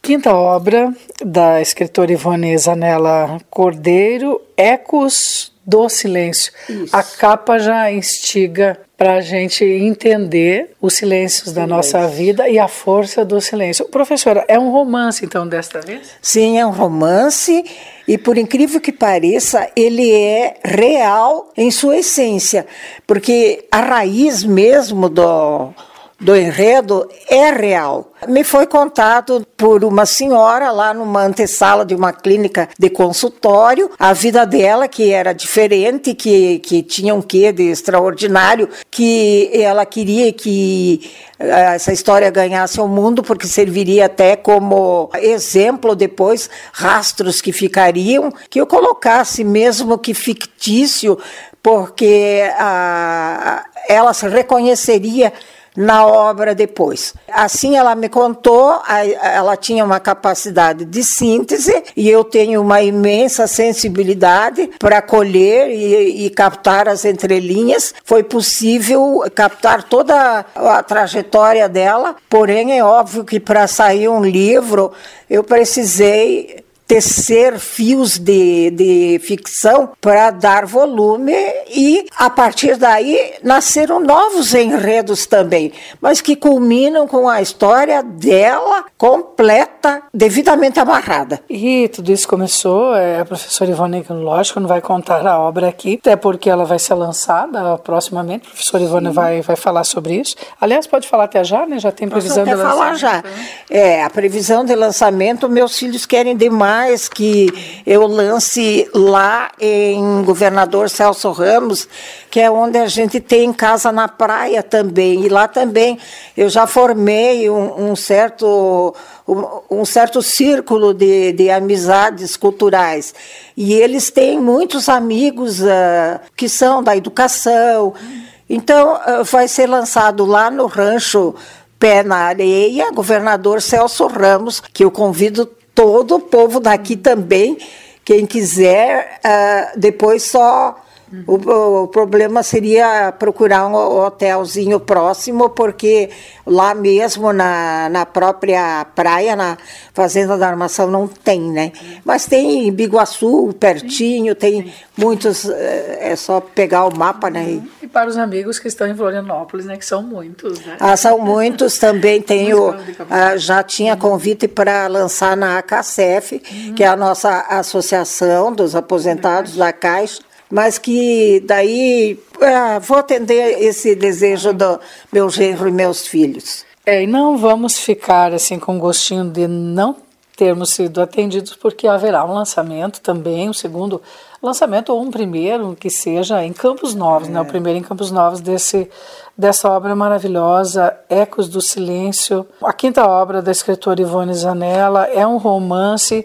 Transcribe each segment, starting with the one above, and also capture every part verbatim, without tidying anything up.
quinta obra da escritora Ivone Zanella Cordeiro, Ecos do Silêncio. Isso. A capa já instiga para a gente entender os silêncios da nossa vida e a força do silêncio. Professora, é um romance, então, desta vez? Sim, é um romance e, por incrível que pareça, ele é real em sua essência, porque a raiz mesmo do... do enredo é real. Me foi contado por uma senhora lá numa antessala de uma clínica de consultório, a vida dela, que era diferente, que, que tinha um quê de extraordinário, que ela queria que essa história ganhasse o mundo, porque serviria até como exemplo depois, rastros que ficariam, que eu colocasse mesmo que fictício, porque a, ela se reconheceria na obra depois. Assim ela me contou, ela tinha uma capacidade de síntese e eu tenho uma imensa sensibilidade para colher e, e captar as entrelinhas. Foi possível captar toda a trajetória dela, porém é óbvio que para sair um livro eu precisei tecer fios de, de ficção para dar volume e, a partir daí, nasceram novos enredos também, mas que culminam com a história dela completa, devidamente amarrada. E tudo isso começou, é, a professora Ivone, lógico, não vai contar a obra aqui, até porque ela vai ser lançada proximamente, a professora Ivone vai, vai falar sobre isso. Aliás, pode falar até já, né? Já tem previsão de lançamento. falar já. É, a previsão de lançamento, meus filhos querem demais que eu lance lá em Governador Celso Ramos, que é onde a gente tem casa na praia também, e lá também eu já formei um, um certo um, um certo círculo de, de amizades culturais, e eles têm muitos amigos uh, que são da educação, então uh, vai ser lançado lá no rancho Pé na Areia, Governador Celso Ramos, que eu convido todo o povo daqui também, quem quiser, uh, depois só o, o problema seria procurar um hotelzinho próximo, porque lá mesmo na, na própria praia, na Fazenda da Armação, não tem, né? Mas tem em Biguaçu, pertinho, tem muitos, é só pegar o mapa, né? E para os amigos que estão em Florianópolis, né? Que são muitos, né? Ah, são muitos também. Tenho, ah, já tinha convite para lançar na A C A C E F, uhum. que é a nossa associação dos aposentados da Caixa, mas que daí ah, vou atender esse desejo do meu genro e meus filhos. É, e não vamos ficar assim com gostinho de não termos sido atendidos, porque haverá um lançamento também, um segundo lançamento ou um primeiro que seja em Campos Novos, é. né? O primeiro em Campos Novos desse, dessa obra maravilhosa, Ecos do Silêncio. A quinta obra da escritora Ivone Zanella é um romance.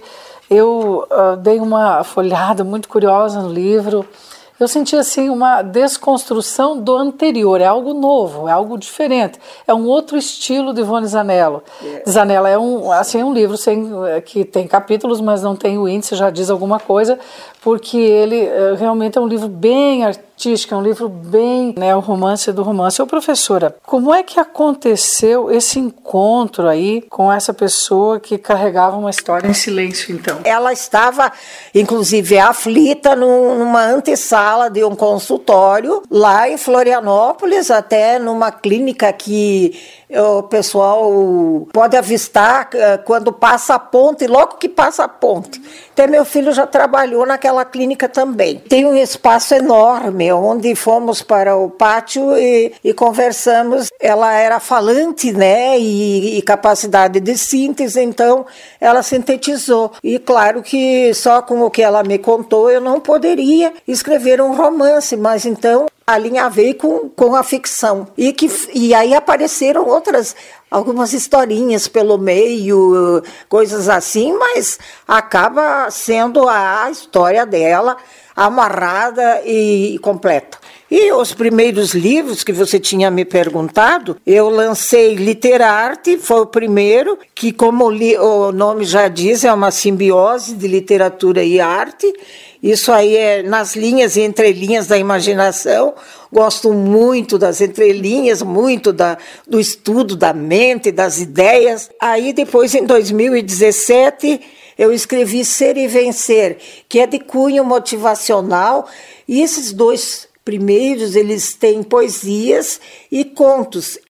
Eu uh, dei uma folhada muito curiosa no livro. Eu senti assim uma desconstrução do anterior, é algo novo, é algo diferente, é um outro estilo de Ivone Zanella. Yeah. Zanella é um, assim, um livro sem, que tem capítulos, mas não tem o índice, já diz alguma coisa, porque ele uh, realmente é um livro bem artístico, é um livro bem, né, o romance do romance. Ô, professora, como é que aconteceu esse encontro aí com essa pessoa que carregava uma história em silêncio, então? Ela estava, inclusive, aflita numa antessala de um consultório lá em Florianópolis, até numa clínica que o pessoal pode avistar quando passa a ponte, logo que passa a ponte. Até meu filho já trabalhou naquela clínica também. Tem um espaço enorme, onde fomos para o pátio e, e conversamos. Ela era falante, né, e, e capacidade de síntese, então ela sintetizou. E claro que só com o que ela me contou eu não poderia escrever um romance, mas então alinhavei com, com a ficção. E, que, e aí apareceram outras, algumas historinhas pelo meio, coisas assim, mas acaba sendo a história dela amarrada e completa. E os primeiros livros que você tinha me perguntado, eu lancei Literarte, foi o primeiro, que como li, o nome já diz, é uma simbiose de literatura e arte. Isso aí é nas linhas e entrelinhas da imaginação. Gosto muito das entrelinhas, muito da, do estudo da mente, das ideias. Aí depois, em dois mil e dezessete, eu escrevi Ser e Vencer, que é de cunho motivacional. E esses dois primeiros, eles têm poesias e contos.